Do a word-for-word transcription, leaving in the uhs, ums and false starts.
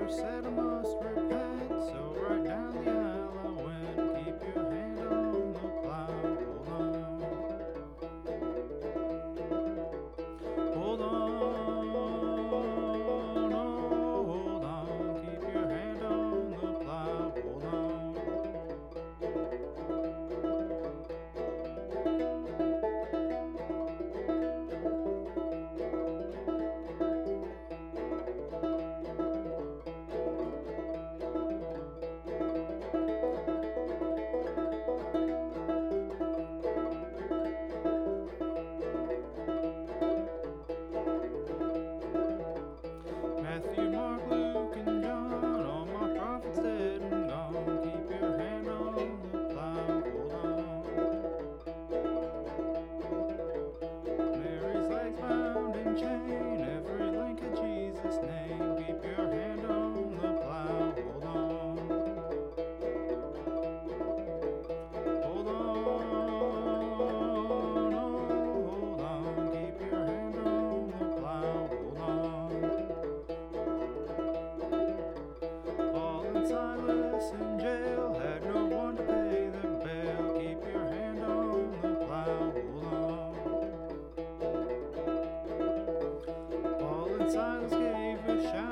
said I must repent, so right down the aisle I went. Keep your hand on the plow, hold on. Hold on, oh, hold on. Keep your hand on the plow, hold on. Matthew, Mark, Luke, and John, all my prophets dead and gone. Keep your hand on the plow, hold on. Mary's legs bound in chain, every link of Jesus' name. Keep your hand on the plow, hold on. Hold on, oh, hold on. Keep your hand on the plow, hold on. Paul and Silas in jail had no one to pay their bail. Keep your hand on the plow, hold on. Paul and Silas gave a shout.